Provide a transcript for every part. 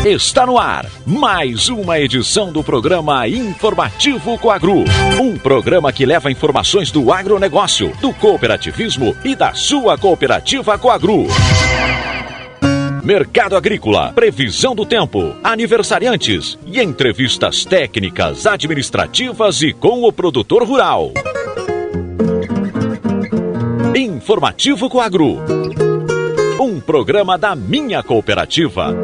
Está no ar mais uma edição do programa Informativo Coagro. Um programa que leva informações do agronegócio, do cooperativismo e da sua cooperativa Coagro. Mercado agrícola, previsão do tempo, aniversariantes e entrevistas técnicas, administrativas e com o produtor rural. Informativo Coagro. Um programa da minha cooperativa.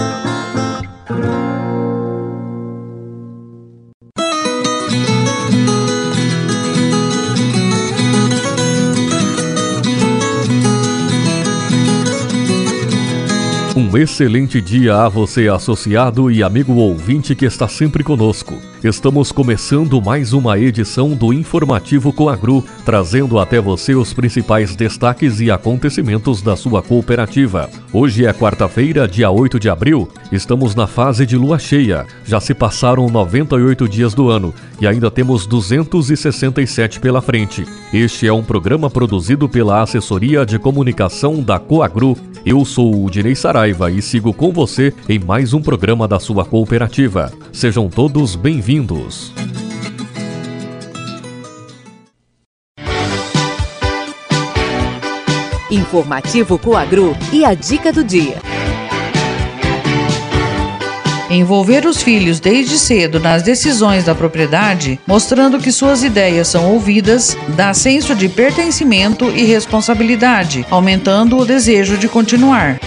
Um excelente dia a você, associado e amigo ouvinte que está sempre conosco. Estamos começando mais uma edição do Informativo Coagro, trazendo até você os principais destaques e acontecimentos da sua cooperativa. Hoje é quarta-feira, dia 8 de abril, estamos na fase de lua cheia. Já se passaram 98 dias do ano e ainda temos 267 pela frente. Este é um programa produzido pela Assessoria de Comunicação da Coagro. Eu sou o Dinei Saraiva e sigo com você em mais um programa da sua cooperativa. Sejam todos bem-vindos. Informativo Coagro e a dica do dia. Envolver os filhos desde cedo nas decisões da propriedade, mostrando que suas ideias são ouvidas, dá senso de pertencimento e responsabilidade, aumentando o desejo de continuar.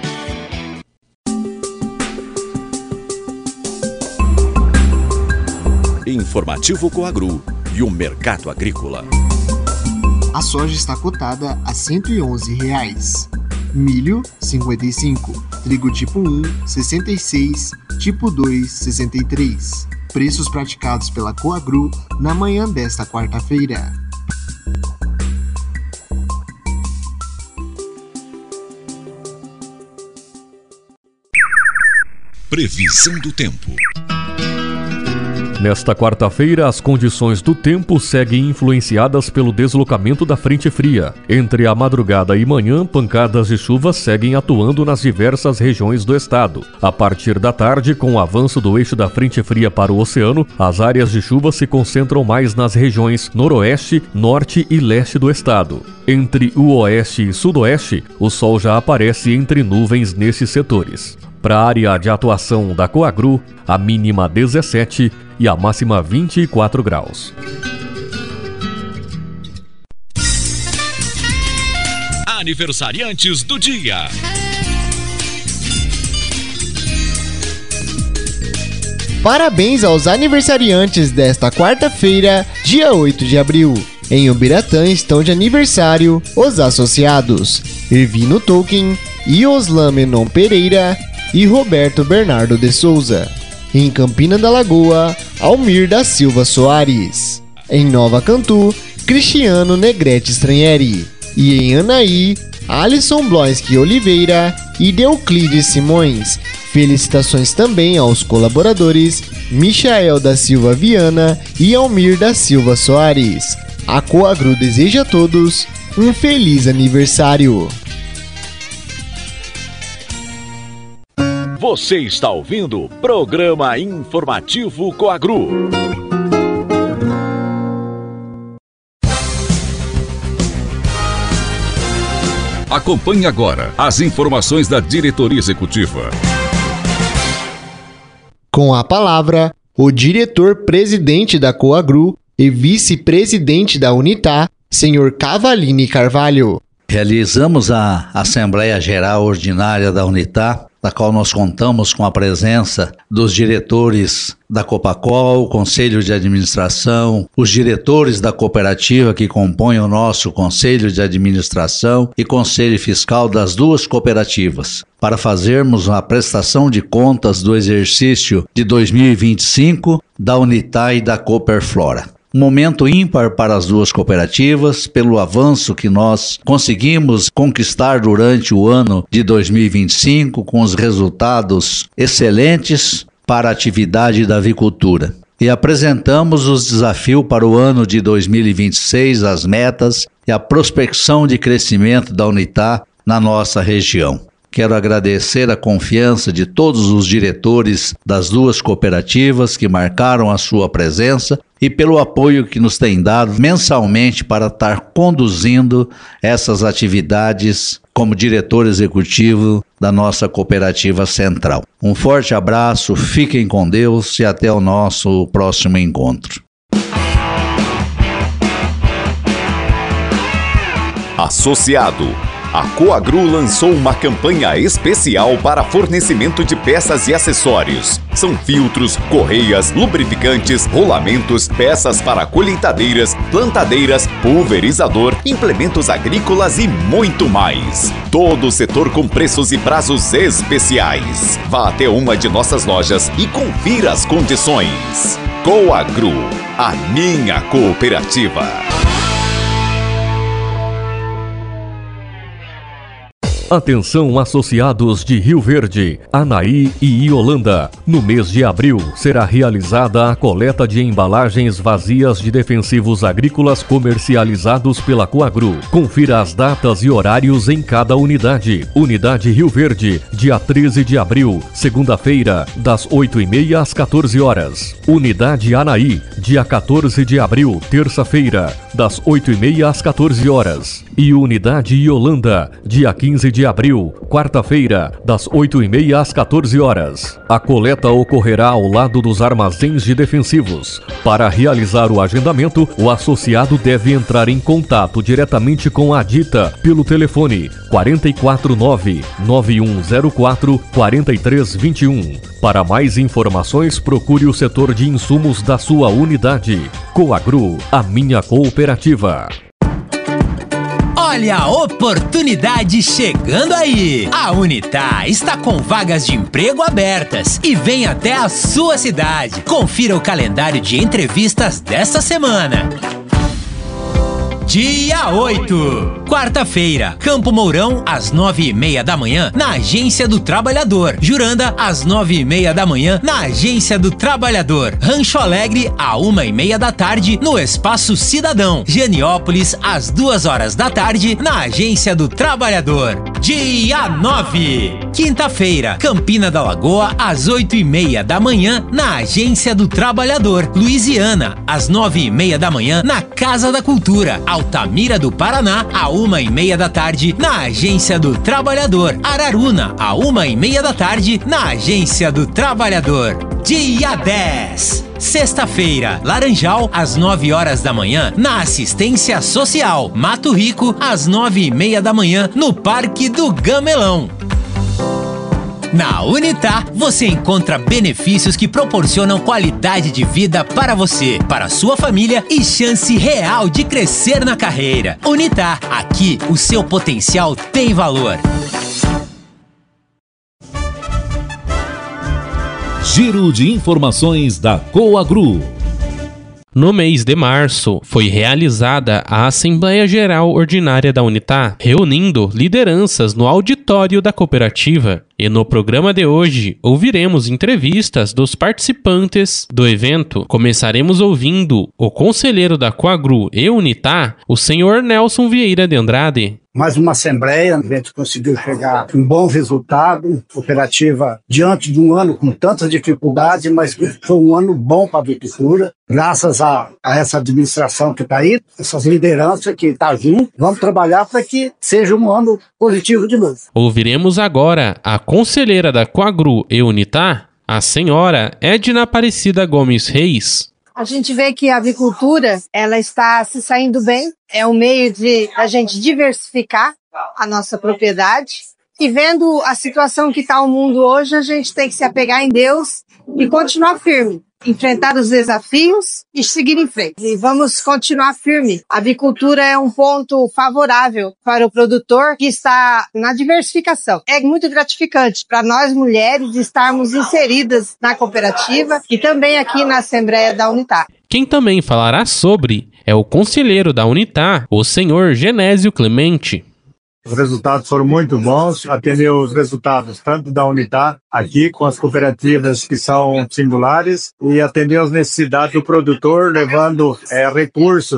Informativo Coagro e o mercado agrícola. A soja está cotada a R$ 111. Milho, 55. Trigo tipo 1, 66. Tipo 2, 63. Preços praticados pela Coagro na manhã desta quarta-feira. Previsão do tempo. Nesta quarta-feira, as condições do tempo seguem influenciadas pelo deslocamento da frente fria. Entre a madrugada e manhã, pancadas de chuva seguem atuando nas diversas regiões do estado. A partir da tarde, com o avanço do eixo da frente fria para o oceano, as áreas de chuva se concentram mais nas regiões noroeste, norte e leste do estado. Entre o oeste e sudoeste, o sol já aparece entre nuvens nesses setores. Para a área de atuação da Coagro, a mínima 17 e a máxima 24 graus. Aniversariantes do dia. Parabéns aos aniversariantes desta quarta-feira, dia 8 de abril. Em Ubiratã estão de aniversário os associados Ervino Tolkien, Ioslan Menon Pereira e Roberto Bernardo de Souza. Em Campina da Lagoa, Almir da Silva Soares. Em Nova Cantu, Cristiano Negrete Stranieri. E em Anaí, Alisson Bloinski Oliveira e Deuclides Simões. Felicitações também aos colaboradores Michael da Silva Viana e Almir da Silva Soares. A Coagro deseja a todos um feliz aniversário. Você está ouvindo o programa Informativo Coagro. Acompanhe agora as informações da diretoria executiva. Com a palavra, o diretor-presidente da Coagro e vice-presidente da Unitá, senhor Cavalini Carvalho. Realizamos a Assembleia Geral Ordinária da Unitá, na qual nós contamos com a presença dos diretores da Copacol, Conselho de Administração, os diretores da cooperativa que compõem o nosso Conselho de Administração e Conselho Fiscal das duas cooperativas, para fazermos a prestação de contas do exercício de 2025 da Unitá e da Cooperflora. Um momento ímpar para as duas cooperativas, pelo avanço que nós conseguimos conquistar durante o ano de 2025, com os resultados excelentes para a atividade da avicultura. E apresentamos os desafios para o ano de 2026, as metas e a prospecção de crescimento da Unitá na nossa região. Quero agradecer a confiança de todos os diretores das duas cooperativas que marcaram a sua presença e pelo apoio que nos têm dado mensalmente para estar conduzindo essas atividades como diretor executivo da nossa cooperativa central. Um forte abraço, fiquem com Deus e até o nosso próximo encontro. Associado. A Coagru lançou uma campanha especial para fornecimento de peças e acessórios. São filtros, correias, lubrificantes, rolamentos, peças para colheitadeiras, plantadeiras, pulverizador, implementos agrícolas e muito mais. Todo o setor com preços e prazos especiais. Vá até uma de nossas lojas e confira as condições. Coagru, a minha cooperativa. Atenção, associados de Rio Verde, Anaí e Iolanda. No mês de abril será realizada a coleta de embalagens vazias de defensivos agrícolas comercializados pela Coagru. Confira as datas e horários em cada unidade. Unidade Rio Verde, dia 13 de abril, segunda-feira, das 8h30 às 14 horas. Unidade Anaí, dia 14 de abril, terça-feira, das 8h30 às 14 horas. E Unidade Iolanda, dia 15 de abril, quarta-feira, das 8h30 às 14 horas. A coleta ocorrerá ao lado dos armazéns de defensivos. Para realizar o agendamento, o associado deve entrar em contato diretamente com a Dita pelo telefone 449-9104-4321. Para mais informações, procure o setor de insumos da sua unidade. Coagru, a minha cooperativa. Olha a oportunidade chegando aí! A Unitá está com vagas de emprego abertas e vem até a sua cidade. Confira o calendário de entrevistas desta semana. Dia 8, quarta-feira, Campo Mourão, às 9h30 da manhã, na Agência do Trabalhador. Juranda, às 9h30 da manhã, na Agência do Trabalhador. Rancho Alegre, à 1h30 da tarde, no Espaço Cidadão. Janiópolis, às 2h da tarde, na Agência do Trabalhador. Dia 9, quinta-feira, Campina da Lagoa, às 8h30 da manhã, na Agência do Trabalhador. Luisiana, às 9h30 da manhã, na Casa da Cultura. Altamira do Paraná, à 1h30 da tarde, na Agência do Trabalhador. Araruna, à 1h30 da tarde, na Agência do Trabalhador. Dia 10, sexta-feira, Laranjal, às 9h da manhã, na Assistência Social. Mato Rico, às 9h30 da manhã, no Parque do Gamelão. Na Unitá, você encontra benefícios que proporcionam qualidade de vida para você, para sua família e chance real de crescer na carreira. Unitá, aqui o seu potencial tem valor. Giro de informações da Coagru. No mês de março, foi realizada a Assembleia Geral Ordinária da Unitá, reunindo lideranças no auditório da cooperativa. E no programa de hoje, ouviremos entrevistas dos participantes do evento. Começaremos ouvindo o conselheiro da Coagru e Unitá, o senhor Nelson Vieira de Andrade. Mais uma assembleia, a gente conseguiu chegar a um bom resultado. Cooperativa, diante de um ano com tantas dificuldades, mas foi um ano bom para a agricultura. Graças a essa administração que está aí, essas lideranças que estão junto, vamos trabalhar para que seja um ano positivo de novo. Ouviremos agora a conselheira da Coagru e Unitá, a senhora Edna Aparecida Gomes Reis. A gente vê que a avicultura, ela está se saindo bem, é um meio de a gente diversificar a nossa propriedade. E vendo a situação que está o mundo hoje, a gente tem que se apegar em Deus e continuar firme, enfrentar os desafios e seguir em frente. E vamos continuar firme. A avicultura é um ponto favorável para o produtor que está na diversificação. É muito gratificante para nós mulheres estarmos inseridas na cooperativa e também aqui na Assembleia da Unitá. Quem também falará sobre é o conselheiro da Unitá, o senhor Genésio Clemente. Os resultados foram muito bons, atendeu os resultados tanto da Unitá, aqui com as cooperativas que são singulares, e atendeu as necessidades do produtor, levando recursos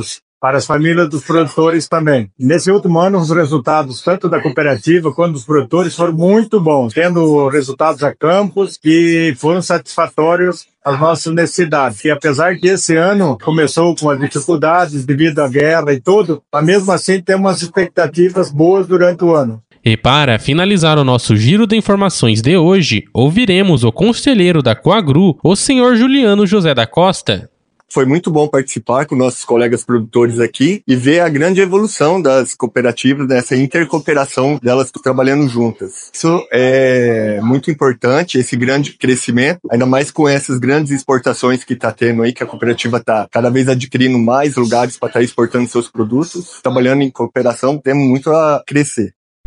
para as famílias dos produtores também. Nesse último ano, os resultados tanto da cooperativa quanto dos produtores foram muito bons, tendo resultados a campos que foram satisfatórios às nossas necessidades. E apesar que esse ano começou com as dificuldades devido à guerra e tudo, mas mesmo assim temos expectativas boas durante o ano. E para finalizar o nosso giro de informações de hoje, ouviremos o conselheiro da Coagru, o senhor Juliano José da Costa. Foi muito bom participar com nossos colegas produtores aqui e ver a grande evolução das cooperativas, dessa intercooperação delas trabalhando juntas. Isso é muito importante, esse grande crescimento, ainda mais com essas grandes exportações que está tendo aí, que a cooperativa está cada vez adquirindo mais lugares para estar exportando seus produtos. Trabalhando em cooperação, temos muito a crescer.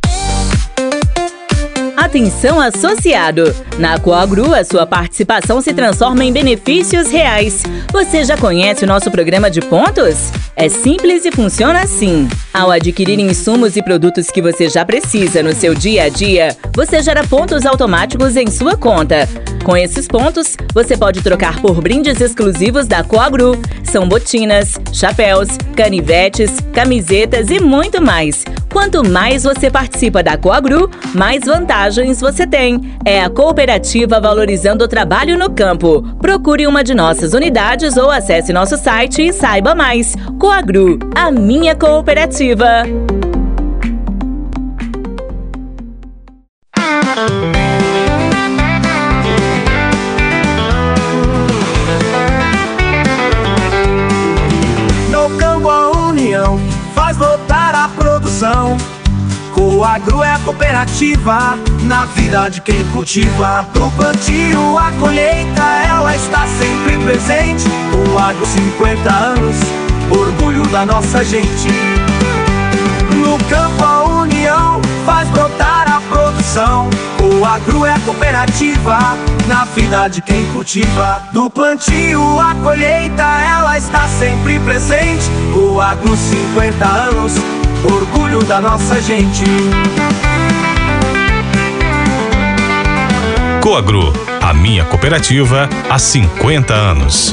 Atenção associado! Na Coagru, a sua participação se transforma em benefícios reais. Você já conhece o nosso programa de pontos? É simples e funciona assim. Ao adquirir insumos e produtos que você já precisa no seu dia a dia, você gera pontos automáticos em sua conta. Com esses pontos, você pode trocar por brindes exclusivos da Coagru. São botinas, chapéus, canivetes, camisetas e muito mais. Quanto mais você participa da Coagru, mais vantagens você tem. É a cooperativa valorizando o trabalho no campo. Procure uma de nossas unidades ou acesse nosso site e saiba mais. Coagru, a minha cooperativa. No campo a união faz voltar a produção. Coagru é a cooperativa na vida de quem cultiva. Do plantio à colheita ela está sempre presente. Coagru 50 anos, orgulho da nossa gente. No campo a união faz brotar a produção. Coagru é a cooperativa na vida de quem cultiva. Do plantio à colheita ela está sempre presente. Coagru 50 anos, orgulho da nossa gente. Coagru, a minha cooperativa há 50 anos.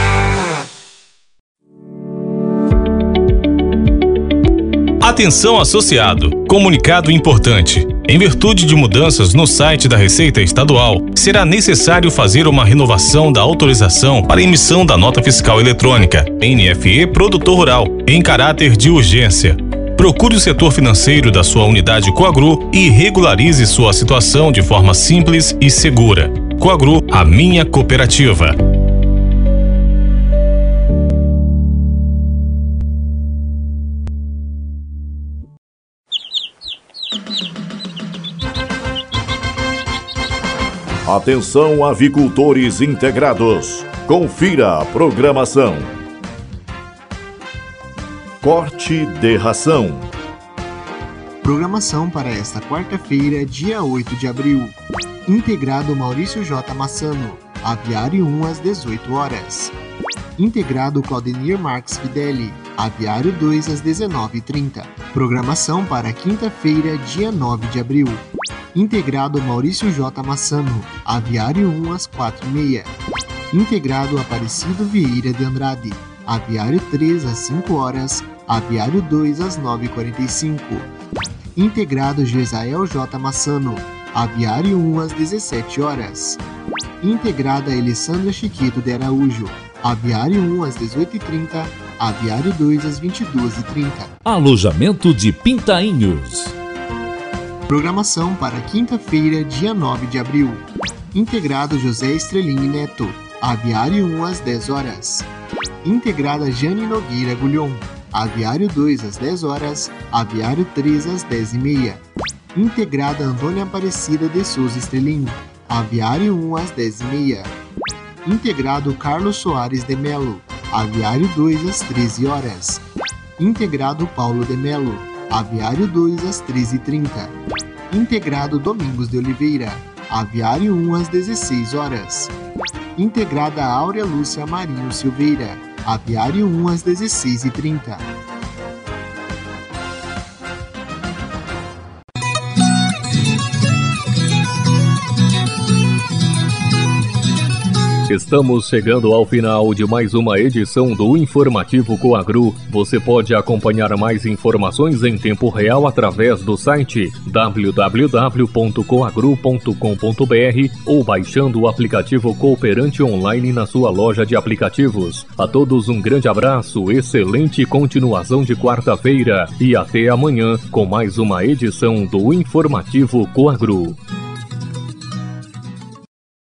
Atenção associado, comunicado importante. Em virtude de mudanças no site da Receita Estadual, será necessário fazer uma renovação da autorização para emissão da nota fiscal eletrônica, NFE Produtor Rural, em caráter de urgência. Procure o setor financeiro da sua unidade Coagru e regularize sua situação de forma simples e segura. Coagru, a minha cooperativa. Atenção, avicultores integrados. Confira a programação. Corte de ração. Programação para esta quarta-feira, dia 8 de abril. Integrado Maurício J. Massano, Aviário 1 às 18 horas. Integrado Claudenir Marques Fidelli, Aviário 2 às 19h30. Programação para quinta-feira, dia 9 de abril. Integrado Maurício J. Massano, Aviário 1 às 4h30. Integrado Aparecido Vieira de Andrade, Aviário 3 às 5 horas, Aviário 2 às 9h45. Integrado Gesael J. Massano, Aviário 1 às 17 horas. Integrada Alessandra Chiquito de Araújo, Aviário 1 às 18h30, Aviário 2 às 22h30. Alojamento de Pintainhos. Programação para quinta-feira, dia 9 de abril. Integrado José Estrelini Neto, Aviário 1 às 10 horas. Integrada Jane Nogueira Gulhon, Aviário 2 às 10 horas, Aviário 3 às 10h30. Integrada Antônia Aparecida de Souza Estrelini, Aviário 1 às 10h30. Integrado Carlos Soares de Melo, Aviário 2 às 13 horas. Integrado Paulo de Melo, Aviário 2 às 13h30. Integrado Domingos de Oliveira, Aviário 1 às 16 horas. Integrada Áurea Lúcia Marinho Silveira, Aviário 1 às 16h30. Estamos chegando ao final de mais uma edição do Informativo Coagru. Você pode acompanhar mais informações em tempo real através do site www.coagru.com.br ou baixando o aplicativo Cooperante Online na sua loja de aplicativos. A todos um grande abraço, excelente continuação de quarta-feira e até amanhã com mais uma edição do Informativo Coagru.